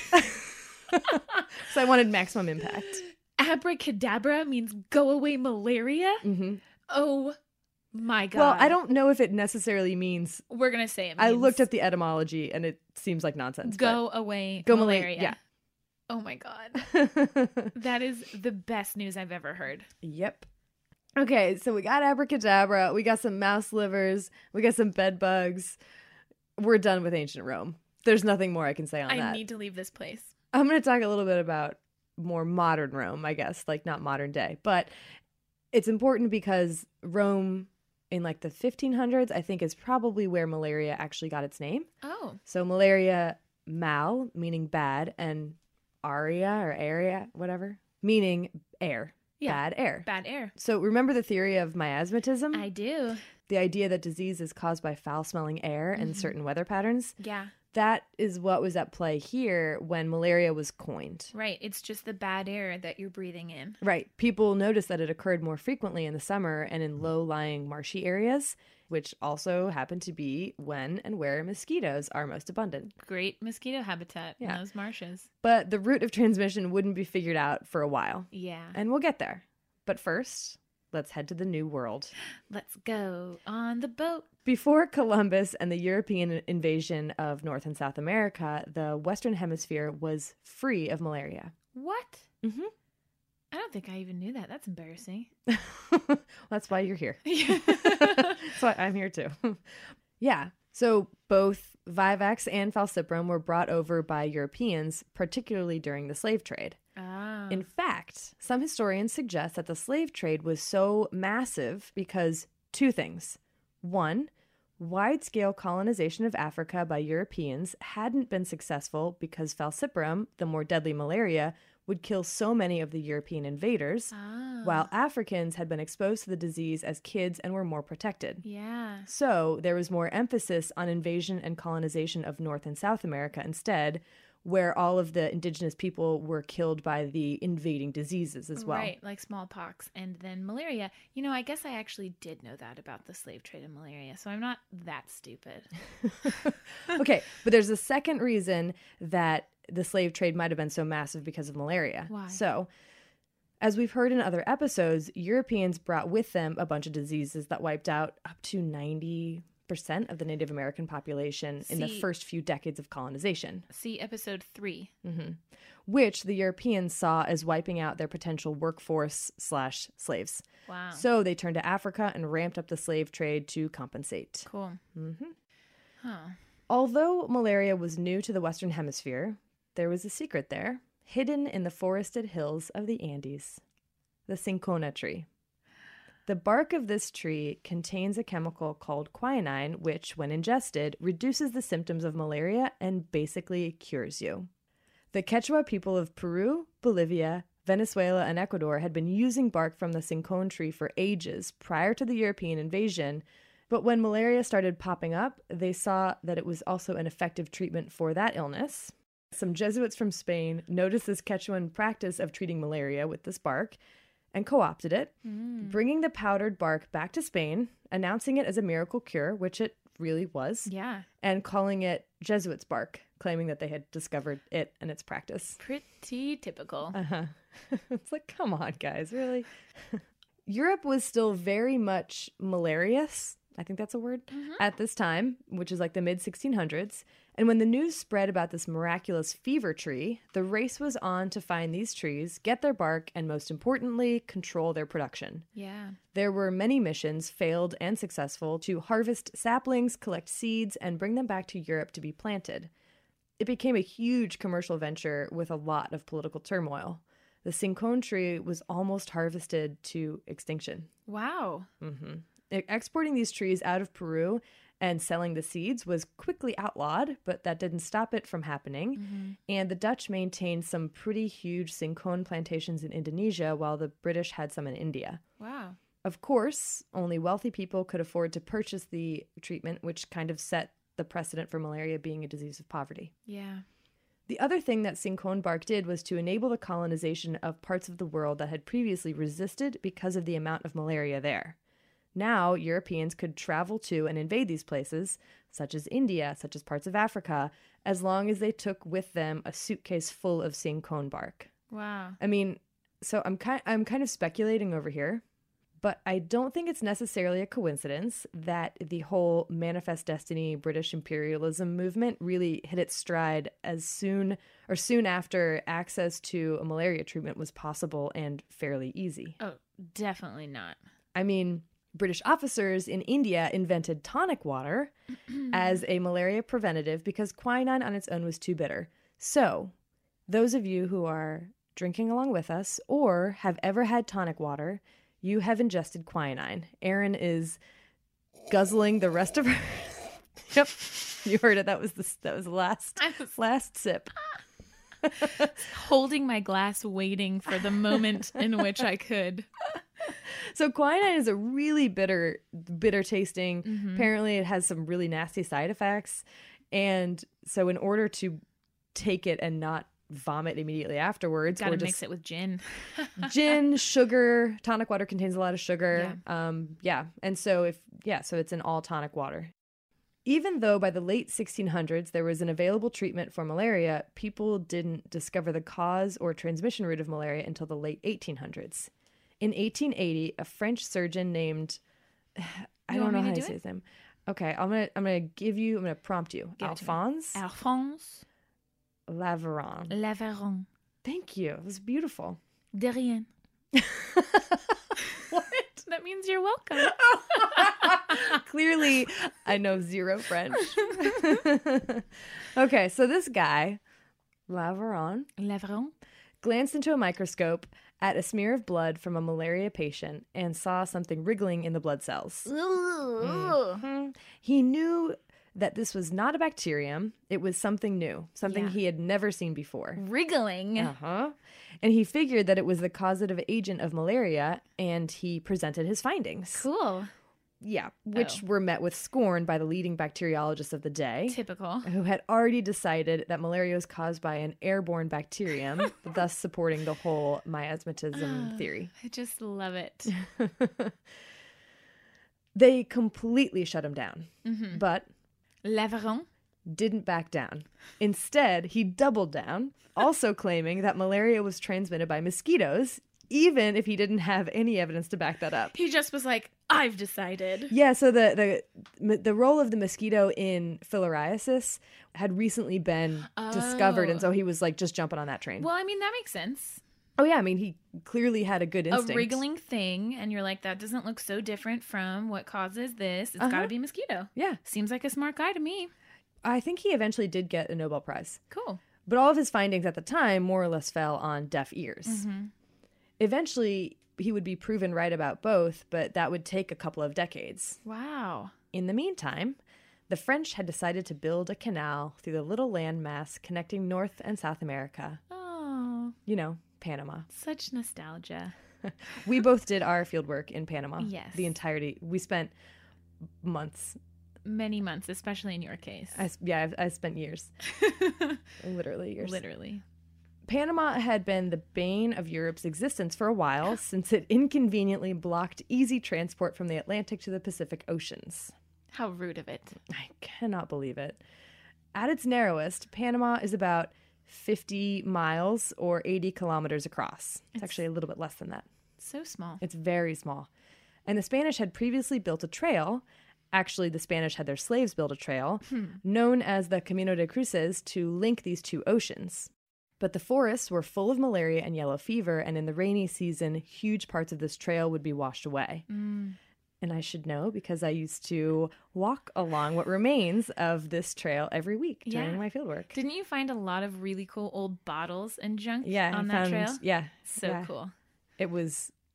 So I wanted maximum impact. Abracadabra means go away malaria? Mm-hmm. Oh my God. Well, I don't know if it necessarily means... We're going to say it means... I looked at the etymology and it seems like nonsense. Go away go malaria. Yeah. Oh my God. That is the best news I've ever heard. Yep. Okay, so we got abracadabra, we got some mouse livers, we got some bed bugs. We're done with ancient Rome. There's nothing more I can say on that. I need to leave this place. I'm going to talk a little bit about more modern Rome, I guess, like not modern day. But it's important because Rome in like the 1500s, I think, is probably where malaria actually got its name. Oh. So malaria, mal, meaning bad, and aria or area, whatever, meaning air. Yeah. Bad air. Bad air. So remember the theory of miasmatism? I do. The idea that disease is caused by foul-smelling air and certain weather patterns? Yeah. That is what was at play here when malaria was coined. Right. It's just the bad air that you're breathing in. Right. People noticed that it occurred more frequently in the summer and in low-lying marshy areas, which also happen to be when and where mosquitoes are most abundant. Great mosquito habitat in those marshes. But the route of transmission wouldn't be figured out for a while. Yeah. And we'll get there. But first, let's head to the New World. Let's go on the boat. Before Columbus and the European invasion of North and South America, the Western Hemisphere was free of malaria. What? Mm-hmm. I don't think I even knew that. That's embarrassing. That's why you're here. That's why I'm here too. Yeah. So both Vivax and Falciparum were brought over by Europeans, particularly during the slave trade. Ah. In fact, some historians suggest that the slave trade was so massive because two things. One, wide-scale colonization of Africa by Europeans hadn't been successful because Falciparum, the more deadly malaria, would kill so many of the European invaders, while Africans had been exposed to the disease as kids and were more protected. Yeah. So there was more emphasis on invasion and colonization of North and South America instead, where all of the indigenous people were killed by the invading diseases as well. Right, like smallpox and then malaria. You know, I guess I actually did know that about the slave trade and malaria, so I'm not that stupid. Okay, but there's a second reason that the slave trade might have been so massive because of malaria. Why? So, as we've heard in other episodes, Europeans brought with them a bunch of diseases that wiped out up to 90% of the Native American population in the first few decades of colonization. See episode 3. Mm-hmm. Which the Europeans saw as wiping out their potential workforce/slaves. Wow. So they turned to Africa and ramped up the slave trade to compensate. Cool. Mm-hmm. Huh. Although malaria was new to the Western Hemisphere, there was a secret there, hidden in the forested hills of the Andes. The cinchona tree. The bark of this tree contains a chemical called quinine, which, when ingested, reduces the symptoms of malaria and basically cures you. The Quechua people of Peru, Bolivia, Venezuela, and Ecuador had been using bark from the cinchona tree for ages prior to the European invasion, but when malaria started popping up, they saw that it was also an effective treatment for that illness. Some Jesuits from Spain noticed this Quechuan practice of treating malaria with this bark and co-opted it, bringing the powdered bark back to Spain, announcing it as a miracle cure, which it really was, and calling it Jesuits' bark, claiming that they had discovered it and its practice. Pretty typical. Uh-huh. It's like, come on, guys, really? Europe was still very much malarious, I think that's a word, at this time, which is like the mid-1600s. And when the news spread about this miraculous fever tree, the race was on to find these trees, get their bark, and most importantly, control their production. Yeah. There were many missions, failed and successful, to harvest saplings, collect seeds, and bring them back to Europe to be planted. It became a huge commercial venture with a lot of political turmoil. The cinchona tree was almost harvested to extinction. Wow. Mm-hmm. Exporting these trees out of Peru and selling the seeds was quickly outlawed, but that didn't stop it from happening. And the Dutch maintained some pretty huge cinchona plantations in Indonesia, while the British had some in India. Wow. Of course, only wealthy people could afford to purchase the treatment, which kind of set the precedent for malaria being a disease of poverty. Yeah. The other thing that cinchona bark did was to enable the colonization of parts of the world that had previously resisted because of the amount of malaria there. Now, Europeans could travel to and invade these places, such as India, such as parts of Africa, as long as they took with them a suitcase full of cinchona bark. Wow. I mean, so I'm kind of speculating over here, but I don't think it's necessarily a coincidence that the whole Manifest Destiny British imperialism movement really hit its stride as soon after access to a malaria treatment was possible and fairly easy. Oh, definitely not. I mean, British officers in India invented tonic water as a malaria preventative because quinine on its own was too bitter. So, those of you who are drinking along with us or have ever had tonic water, you have ingested quinine. Erin is guzzling the rest of her. Yep, you heard it. That was the last sip. Holding my glass, waiting for the moment in which I could. So quinine is a really bitter tasting. Apparently it has some really nasty side effects. And so in order to take it and not vomit immediately afterwards, Gotta mix it with gin. Gin, sugar, tonic water contains a lot of sugar. And so it's an all tonic water. Even though by the late 1600s there was an available treatment for malaria, people didn't discover the cause or transmission route of malaria until the late 1800s. In 1880, a French surgeon named I don't know how to say his name. Okay, I'm gonna prompt you. Alphonse Laveran. Thank you. It was beautiful. De rien. What? That means you're welcome. Clearly, I know zero French. Okay, so this guy, Laveran, glanced into a microscope at a smear of blood from a malaria patient and saw something wriggling in the blood cells. He knew that this was not a bacterium. It was something new, something he had never seen before. Wriggling. And he figured that it was the causative agent of malaria, and he presented his findings. Cool. Yeah, which were met with scorn by the leading bacteriologists of the day. Typical. Who had already decided that malaria was caused by an airborne bacterium, thus supporting the whole miasmatism theory. I just love it. They completely shut him down. But Laveran didn't back down. Instead, he doubled down, also claiming that malaria was transmitted by mosquitoes, even if he didn't have any evidence to back that up. He just was like, I've decided. Yeah, so the role of the mosquito in filariasis had recently been discovered, and so he was like just jumping on that train. Well, I mean, that makes sense. Oh yeah, I mean, he clearly had a good instinct. A wriggling thing, and you're like, that doesn't look so different from what causes this. It's got to be mosquito. Yeah. Seems like a smart guy to me. I think he eventually did get a Nobel Prize. Cool. But all of his findings at the time more or less fell on deaf ears. Eventually, he would be proven right about both, but that would take a couple of decades. Wow. In the meantime, the French had decided to build a canal through the little land-mass connecting North and South America. Oh. You know, Panama. Such nostalgia. We both did our fieldwork in Panama. Yes. The entirety. We spent months. Many months, especially in your case. I spent years. Literally years. Literally. Panama had been the bane of Europe's existence for a while, since it inconveniently blocked easy transport from the Atlantic to the Pacific Oceans. How rude of it. I cannot believe it. At its narrowest, Panama is about 50 miles or 80 kilometers across. It's actually a little bit less than that. So small. It's very small. And the Spanish had previously built a trail. Actually, the Spanish had their slaves build a trail, known as the Camino de Cruces, to link these two oceans. But the forests were full of malaria and yellow fever, and in the rainy season, huge parts of this trail would be washed away. And I should know because I used to walk along what remains of this trail every week during my fieldwork. Didn't you find a lot of really cool old bottles and junk on that trail? Yeah. So cool. It was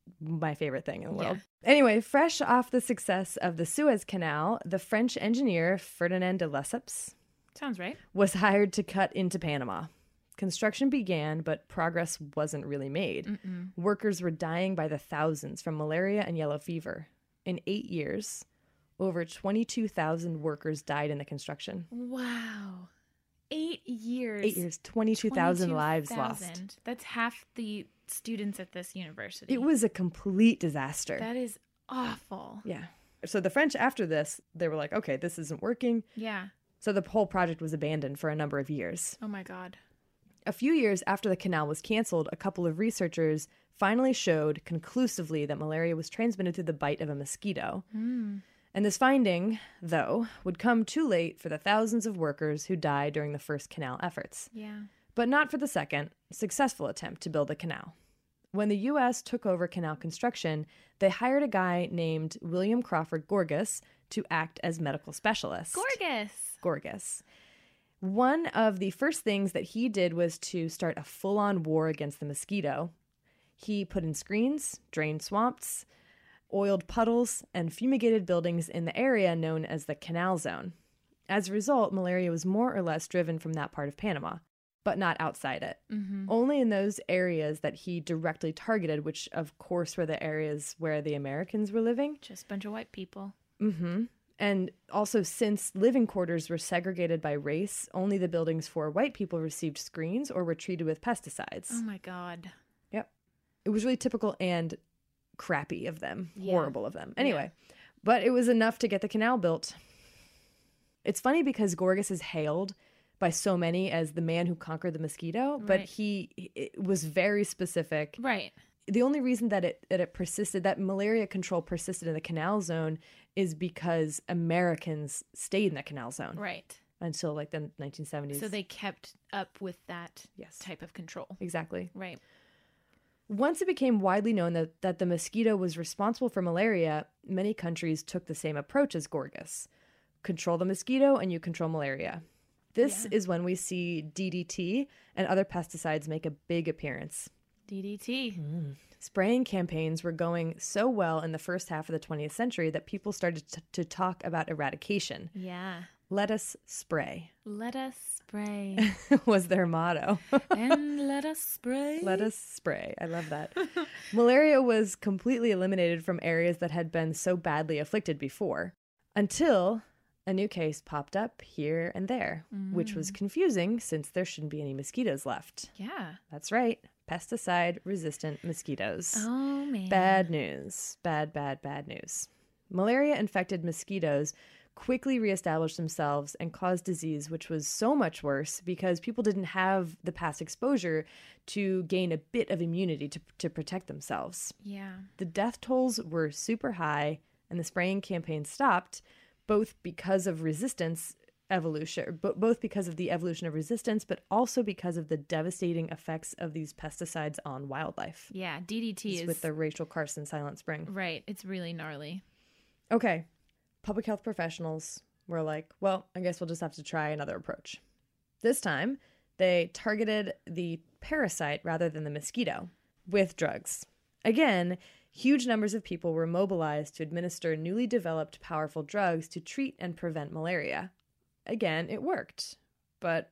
my favorite thing in the world. Yeah. Anyway, fresh off the success of the Suez Canal, the French engineer Ferdinand de Lesseps Sounds right. was hired to cut into Panama. Construction began, but progress wasn't really made. Workers were dying by the thousands from malaria and yellow fever. In 8 years, over 22,000 workers died in the construction. Wow. 8 years. 8 years, 22,000 lives lost. That's half the students at this university. It was a complete disaster. That is awful. Yeah. So the French, after this, they were like, okay, this isn't working. Yeah. So the whole project was abandoned for a number of years. Oh my God. A few years after the canal was canceled, a couple of researchers finally showed conclusively that malaria was transmitted through the bite of a mosquito. And this finding, though, would come too late for the thousands of workers who died during the first canal efforts. Yeah. But not for the second, successful attempt to build the canal. When the U.S. took over canal construction, they hired a guy named William Crawford Gorgas to act as medical specialist. Gorgas. One of the first things that he did was to start a full-on war against the mosquito. He put in screens, drained swamps, oiled puddles, and fumigated buildings in the area known as the Canal Zone. As a result, malaria was more or less driven from that part of Panama, but not outside it. Only in those areas that he directly targeted, which of course were the areas where the Americans were living. Just a bunch of white people. And also, since living quarters were segregated by race, only the buildings for white people received screens or were treated with pesticides. Oh my God. Yep. It was really typical and crappy of them. Yeah. Horrible of them. Anyway, but it was enough to get the canal built. It's funny because Gorgas is hailed by so many as the man who conquered the mosquito, but it was very specific. Right. The only reason that it persisted, that malaria control persisted in the canal zone, is because Americans stayed in the canal zone. Right. Until like the 1970s. So they kept up with that Yes. type of control. Exactly. Right. Once it became widely known that the mosquito was responsible for malaria, many countries took the same approach as Gorgas. Control the mosquito and you control malaria. This is when we see DDT and other pesticides make a big appearance. DDT. Spraying campaigns were going so well in the first half of the 20th century that people started to talk about eradication. Yeah. Let us spray Let us spray. was their motto. And let us spray. Let us spray. I love that. Malaria was completely eliminated from areas that had been so badly afflicted before, until a new case popped up here and there, which was confusing since there shouldn't be any mosquitoes left. Yeah. That's right. Pesticide-resistant mosquitoes. Oh, man. Bad news. Bad news. Malaria-infected mosquitoes quickly reestablished themselves and caused disease, which was so much worse because people didn't have the past exposure to gain a bit of immunity to protect themselves. Yeah. The death tolls were super high, and the spraying campaign stopped, both because of resistance evolution, both because of the evolution of resistance, but also because of the devastating effects of these pesticides on wildlife. Yeah. DDT is With the Rachel Carson Silent Spring. right. It's really gnarly. Okay. Public health professionals were like, well, I guess we'll just have to try another approach. This time, they targeted the parasite rather than the mosquito with drugs. Again, huge numbers of people were mobilized to administer newly developed powerful drugs to treat and prevent malaria. Again, it worked. But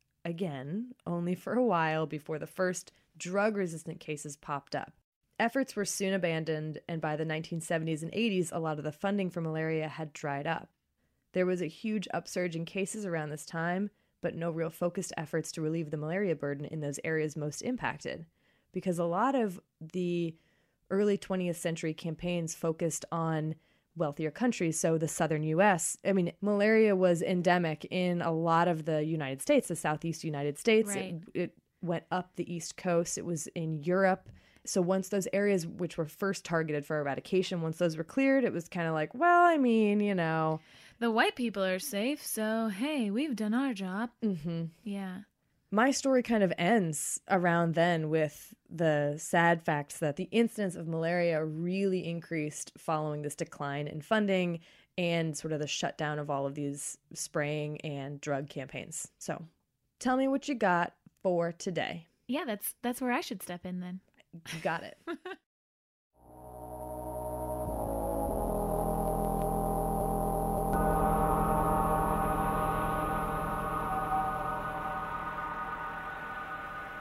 again, only for a while before the first drug-resistant cases popped up. Efforts were soon abandoned, and by the 1970s and 80s, a lot of the funding for malaria had dried up. There was a huge upsurge in cases around this time, but no real focused efforts to relieve the malaria burden in those areas most impacted, because a lot of the early 20th century campaigns focused on wealthier countries, so the southern U.S. I mean, malaria was endemic in a lot of the United States, the southeast United States. Right. It went up the East Coast. It was in Europe. So once those areas which were first targeted for eradication, once those were cleared, it was kind of like, well, I mean, you know. The white people are safe, so hey, we've done our job. Mm-hmm. Yeah. My story kind of ends around then with the sad facts that the incidence of malaria really increased following this decline in funding and sort of the shutdown of all of these spraying and drug campaigns. So tell me what you got for today. Yeah, that's where I should step in then. You got it.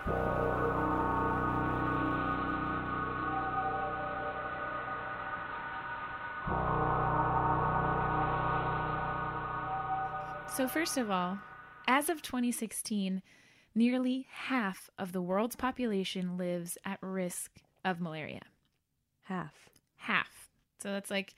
So first of all, as of 2016, nearly half of the world's population lives at risk of malaria. Half. Half. So that's like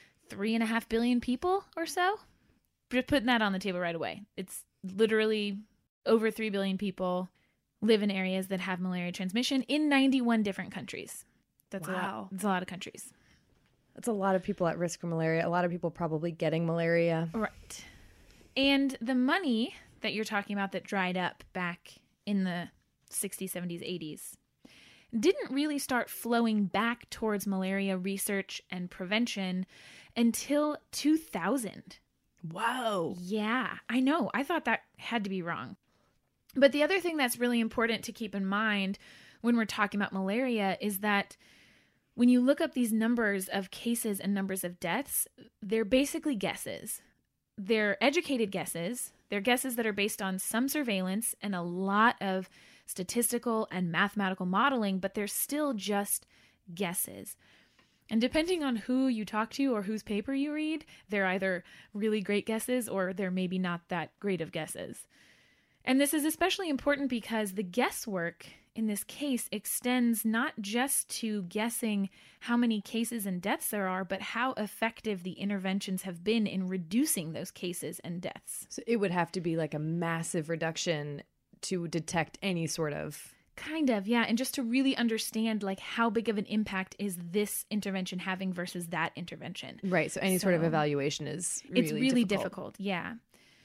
3.5 billion people or so. Just putting that on the table right away. It's literally over 3 billion people live in areas that have malaria transmission in 91 different countries. That's Wow. a lot. That's a lot of countries. That's a lot of people at risk for malaria. A lot of people probably getting malaria. Right. And the money that you're talking about that dried up back in the 60s, 70s, 80s didn't really start flowing back towards malaria research and prevention until 2000. Whoa. Yeah, I know. I thought that had to be wrong. But the other thing that's really important to keep in mind when we're talking about malaria is that when you look up these numbers of cases and numbers of deaths, they're basically guesses. They're educated guesses. They're guesses that are based on some surveillance and a lot of statistical and mathematical modeling, but they're still just guesses. And depending on who you talk to or whose paper you read, they're either really great guesses or they're maybe not that great of guesses. And this is especially important because the guesswork in this case extends not just to guessing how many cases and deaths there are, but how effective the interventions have been in reducing those cases and deaths. So it would have to be like a massive reduction to detect any sort of... Kind of, yeah. And just to really understand like how big of an impact is this intervention having versus that intervention. Right. So any sort of evaluation is it's really difficult. Yeah.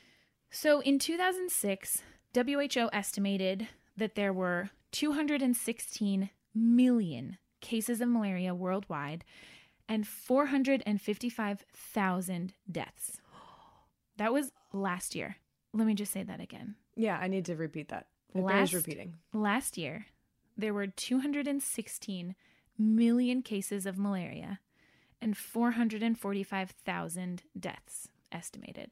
So in 2006, WHO estimated that there were 216 million cases of malaria worldwide and 455,000 deaths. That was last year. Let me just say that again. Yeah, I need to repeat that. It bears repeating. Last year, there were 216 million cases of malaria and 445,000 deaths estimated.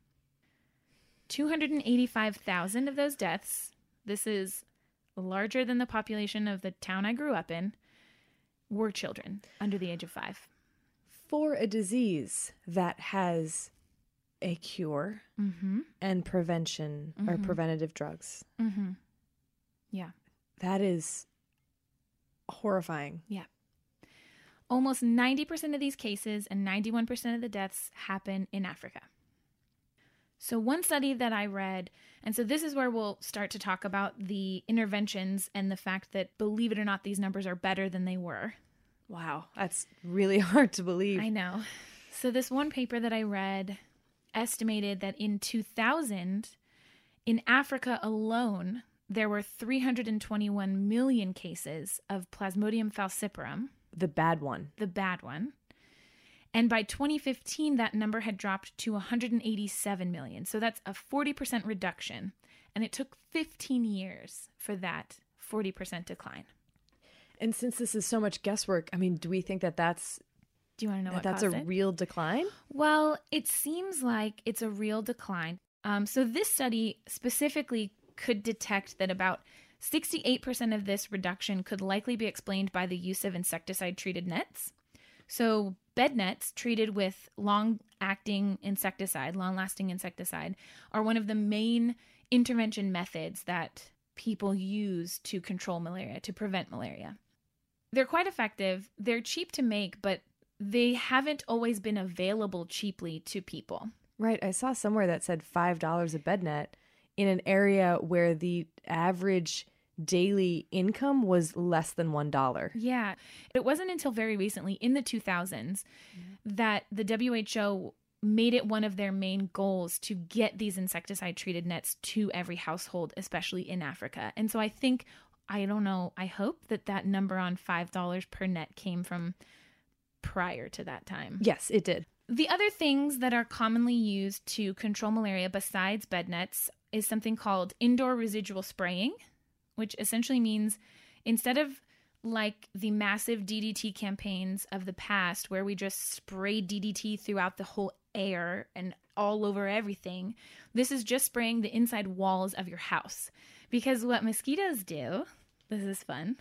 285,000 of those deaths, this is larger than the population of the town I grew up in, were children under the age of 5. For a disease that has a cure and prevention or preventative drugs. Yeah. That is horrifying. Yeah. Almost 90% of these cases and 91% of the deaths happen in Africa. So one study that I read, and so this is where we'll start to talk about the interventions and the fact that, believe it or not, these numbers are better than they were. Wow, that's really hard to believe. I know. So this one paper that I read estimated that in 2000, in Africa alone, there were 321 million cases of Plasmodium falciparum. The bad one. The bad one. And by 2015, that number had dropped to 187 million. So that's a 40% reduction. And it took 15 years for that 40% decline. And since this is so much guesswork, I mean, do we think that that's... Do you want to know what that's caused a it? real decline? Well, it seems like it's a real decline. So this study specifically could detect that about 68% of this reduction could likely be explained by the use of insecticide-treated nets. So bed nets treated with long-lasting insecticide, are one of the main intervention methods that people use to control malaria, to prevent malaria. They're quite effective. They're cheap to make, but they haven't always been available cheaply to people. Right. I saw somewhere that said $5 a bed net in an area where the average daily income was less than $1. Yeah. It wasn't until very recently, in the 2000s, that the WHO made it one of their main goals to get these insecticide-treated nets to every household, especially in Africa. And so I think, I don't know, I hope that that number on $5 per net came from prior to that time. Yes, it did. The other things that are commonly used to control malaria besides bed nets is something called indoor residual spraying, which essentially means instead of like the massive DDT campaigns of the past where we just spray DDT throughout the whole air and all over everything, this is just spraying the inside walls of your house, Because what mosquitoes do, this is fun.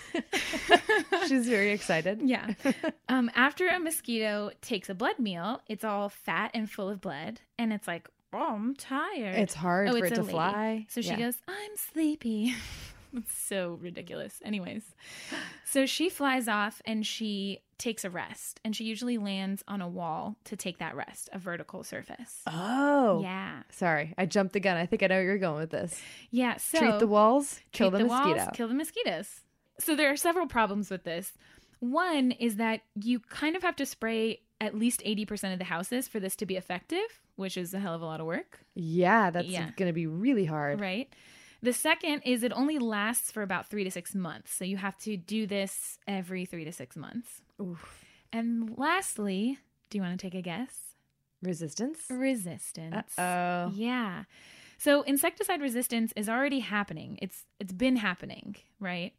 She's very excited. Yeah. After a mosquito takes a blood meal, it's all fat and full of blood. And it's like, oh, I'm tired. It's hard for it a to lady. fly. So she Yeah. goes, I'm sleepy. It's so ridiculous. Anyways, so she flies off and she takes a rest. And she usually lands on a wall to take that rest, a vertical surface. Oh. Yeah. Sorry, I jumped the gun. I think I know where you're going with this. Yeah. So Treat the walls, kill the mosquito. walls, kill the mosquitoes. So there are several problems with this. One is that you kind of have to spray at least 80% of the houses for this to be effective, which is a hell of a lot of work. Yeah, that's Yeah. going to be really hard. Right. The second is it only lasts for about 3 to 6 months. So you have to do this every 3 to 6 months. Oof. And lastly, do you want to take a guess? Resistance? Resistance. Uh-oh. Yeah. So insecticide resistance is already happening. It's been happening, right?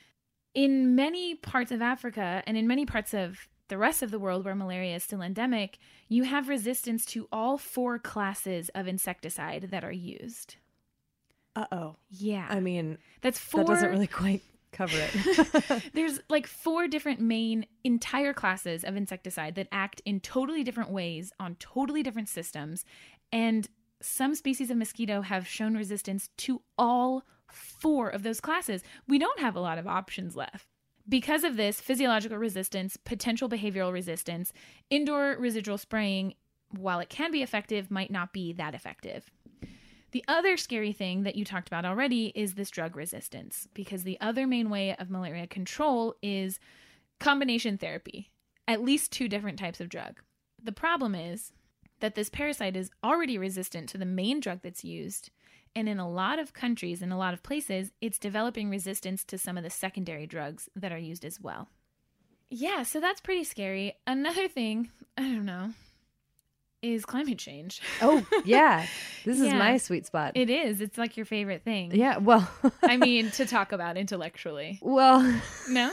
In many parts of Africa and in many parts of the rest of the world where malaria is still endemic, you have resistance to all 4 classes of insecticide that are used. Uh-oh. Yeah. I mean, That's 4. that doesn't really quite cover it. There's like 4 different main entire classes of insecticide that act in totally different ways on totally different systems. And some species of mosquito have shown resistance to all 4 of those classes. We don't have a lot of options left. Because of this, physiological resistance, potential behavioral resistance, indoor residual spraying, while it can be effective, might not be that effective. The other scary thing that you talked about already is this drug resistance, because the other main way of malaria control is combination therapy, at least 2 different types of drug. The problem is that this parasite is already resistant to the main drug that's used, and in a lot of countries, in a lot of places, it's developing resistance to some of the secondary drugs that are used as well. Yeah, so that's pretty scary. Another thing, I don't know, is climate change. Oh, yeah. This is Yeah. my sweet spot. It is. It's like your favorite thing. Yeah, well. I mean, to talk about intellectually. Well, No?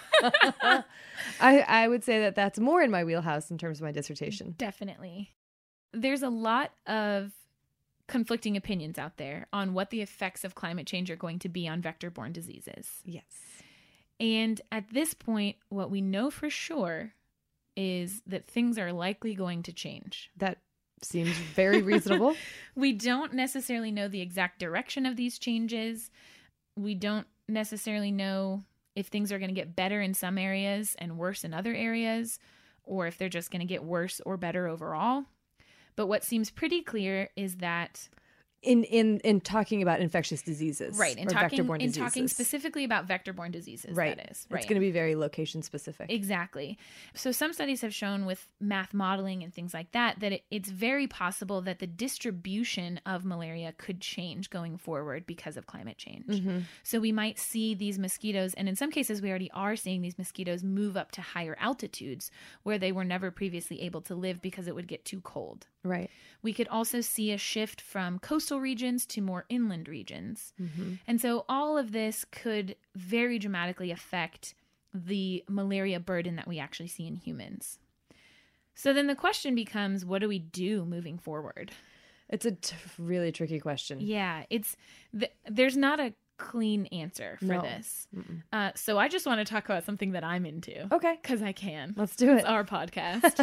I would say that that's more in my wheelhouse in terms of my dissertation. Definitely. There's a lot of conflicting opinions out there on what the effects of climate change are going to be on vector-borne diseases. Yes. And at this point, what we know for sure is that things are likely going to change. That seems very reasonable. We don't necessarily know the exact direction of these changes. We don't necessarily know if things are going to get better in some areas and worse in other areas, or if they're just going to get worse or better overall. But what seems pretty clear is that In talking about infectious diseases. right, in or talking vector-borne in diseases. talking specifically about vector-borne diseases, Right. that is. Right. It's going to be very location specific. Exactly. So some studies have shown with math modeling and things like that it's very possible that the distribution of malaria could change going forward because of climate change. Mm-hmm. So we might see these mosquitoes, and in some cases we already are seeing these mosquitoes move up to higher altitudes where they were never previously able to live because it would get too cold. Right. We could also see a shift from coastal regions to more inland regions. Mm-hmm. And so all of this could very dramatically affect the malaria burden that we actually see in humans. So then the question becomes, what do we do moving forward? It's a really tricky question. Yeah, there's not a clean answer for No. this. So I just want to talk about something that I'm into. Okay. Because I can. Let's do it. It's our podcast.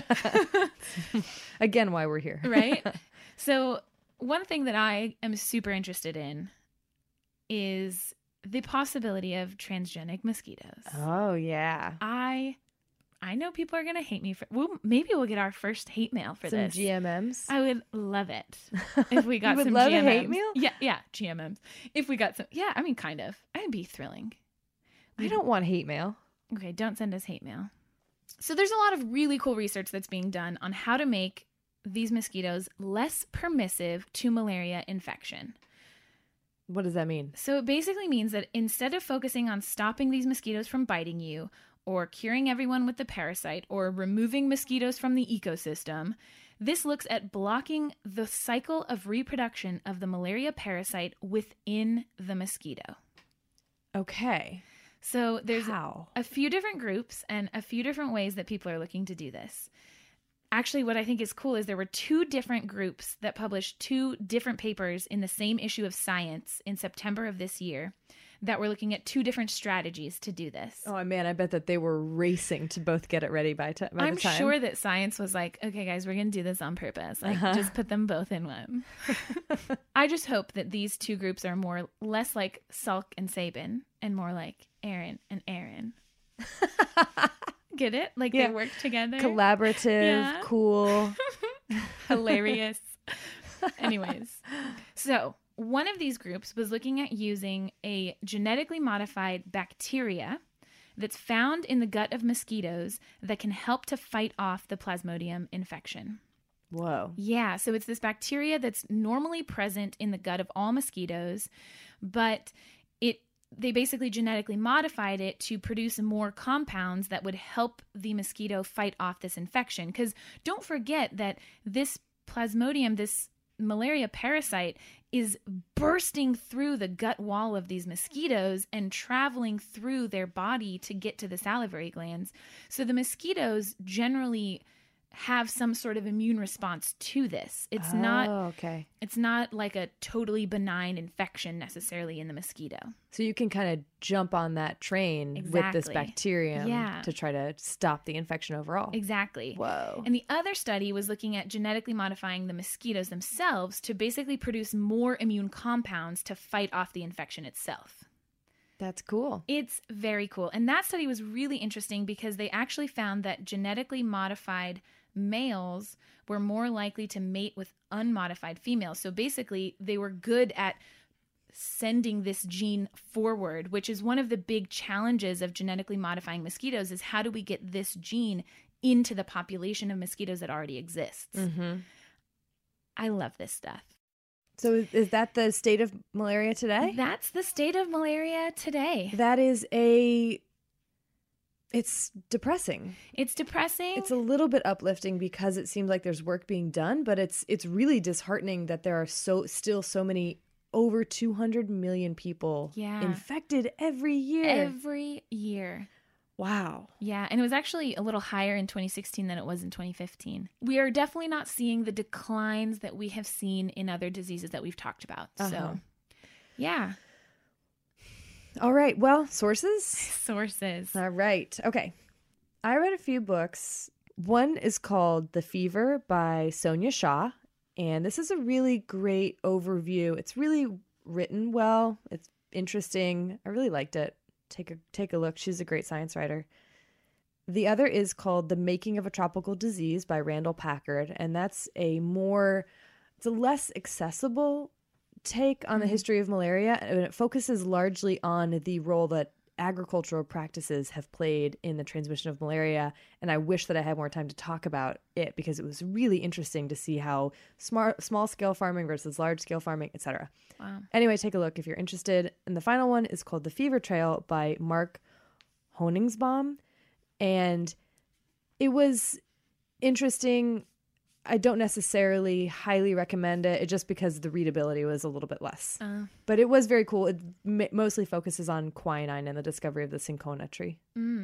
Again, why we're here. Right? So one thing that I am super interested in is the possibility of transgenic mosquitoes. Oh, yeah. I know people are going to hate me for maybe we'll get our first hate mail for Some this. GMMs. I would love it if we got You would some love a GMMs. hate mail? Yeah, GMMs. If we got some, yeah, I mean, kind of. It'd be thrilling. I don't want hate mail. Okay, don't send us hate mail. So there's a lot of really cool research that's being done on how to make these mosquitoes less permissive to malaria infection. What does that mean? So it basically means that instead of focusing on stopping these mosquitoes from biting you, or curing everyone with the parasite, or removing mosquitoes from the ecosystem, this looks at blocking the cycle of reproduction of the malaria parasite within the mosquito. Okay. So there's How? a few different groups and a few different ways that people are looking to do this. actually, what I think is cool is there were 2 different groups that published 2 different papers in the same issue of Science in September of this year that were looking at 2 different strategies to do this. Oh man, I bet that they were racing to both get it ready by the time. I'm sure that Science was like, okay, guys, we're going to do this on purpose. Like, just put them both in one. I just hope that these 2 groups are less like Salk and Sabin and more like Aaron and Aaron. Get it? Like they work together. Collaborative, cool. Hilarious. Anyways, so one of these groups was looking at using a genetically modified bacteria that's found in the gut of mosquitoes that can help to fight off the Plasmodium infection. Whoa. Yeah, so it's this bacteria that's normally present in the gut of all mosquitoes, but they basically genetically modified it to produce more compounds that would help the mosquito fight off this infection. Because don't forget that this Plasmodium, this malaria parasite, is bursting through the gut wall of these mosquitoes and traveling through their body to get to the salivary glands. So the mosquitoes generally have some sort of immune response to this. It's it's not like a totally benign infection necessarily in the mosquito. So you can kind of jump on that train with this bacterium to try to stop the infection overall. Exactly. Whoa. And the other study was looking at genetically modifying the mosquitoes themselves to basically produce more immune compounds to fight off the infection itself. That's cool. It's very cool. And that study was really interesting because they actually found that genetically modified males were more likely to mate with unmodified females. So basically, they were good at sending this gene forward, which is one of the big challenges of genetically modifying mosquitoes is how do we get this gene into the population of mosquitoes that already exists? Mm-hmm. I love this stuff. So is that the state of malaria today? That's the state of malaria today. That is it's depressing. It's depressing. It's a little bit uplifting because it seems like there's work being done, but it's really disheartening that there are still so many, over 200 million people infected every year. Every year. Wow. Yeah, and it was actually a little higher in 2016 than it was in 2015. We are definitely not seeing the declines that we have seen in other diseases that we've talked about. So, yeah. All right. Well, sources? Sources. All right. Okay. I read a few books. One is called The Fever by Sonia Shah, and this is a really great overview. It's really written well. It's interesting. I really liked it. Take a look. She's a great science writer. The other is called The Making of a Tropical Disease by Randall Packard, and that's it's a less accessible take on the history of malaria, and it focuses largely on the role that agricultural practices have played in the transmission of malaria. And I wish that I had more time to talk about it because it was really interesting to see how small scale farming versus large scale farming, etc. Wow. Anyway, take a look if you're interested. And the final one is called The Fever Trail by Mark Honingsbaum. And it was interesting. I don't necessarily highly recommend it just because the readability was a little bit less. But it was very cool. It mostly focuses on quinine and the discovery of the cinchona tree.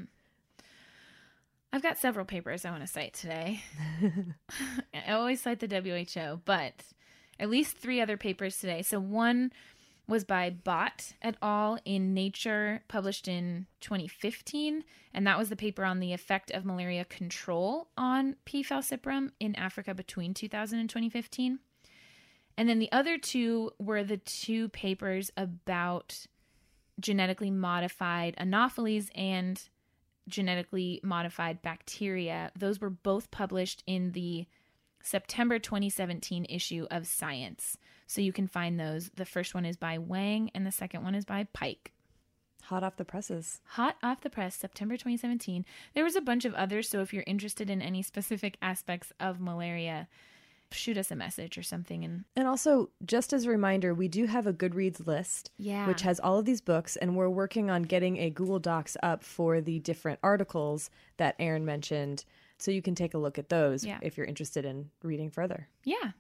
I've got several papers I want to cite today. I always cite the WHO, but at least 3 other papers today. So one was by Bott et al. In Nature, published in 2015. And that was the paper on the effect of malaria control on P. falciparum in Africa between 2000 and 2015. And then the other 2 were the 2 papers about genetically modified anopheles and genetically modified bacteria. Those were both published in the September 2017 issue of Science. So you can find those. The first one is by Wang and the second one is by Pike. Hot off the presses. Hot off the press, September 2017. There was a bunch of others, so if you're interested in any specific aspects of malaria, shoot us a message or something. And also, just as a reminder, we do have a Goodreads list, which has all of these books, and we're working on getting a Google Docs up for the different articles that Aaron mentioned, so you can take a look at those if you're interested in reading further. Yeah.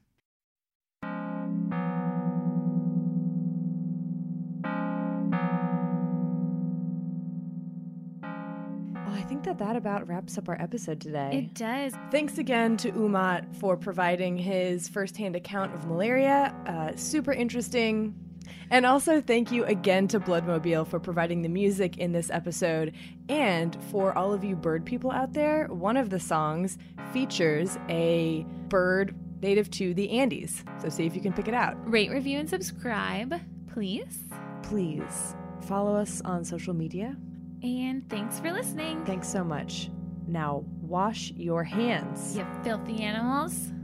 I I think that about wraps up our episode today. It does. Thanks again to Umat for providing his firsthand account of malaria. Super interesting. And also thank you again to Bloodmobile for providing the music in this episode. And for all of you bird people out there, one of the songs features a bird native to the Andes. So see if you can pick it out. Rate, review, and subscribe, please. Please follow us on social media. And thanks for listening. Thanks so much. Now wash your hands. You filthy animals.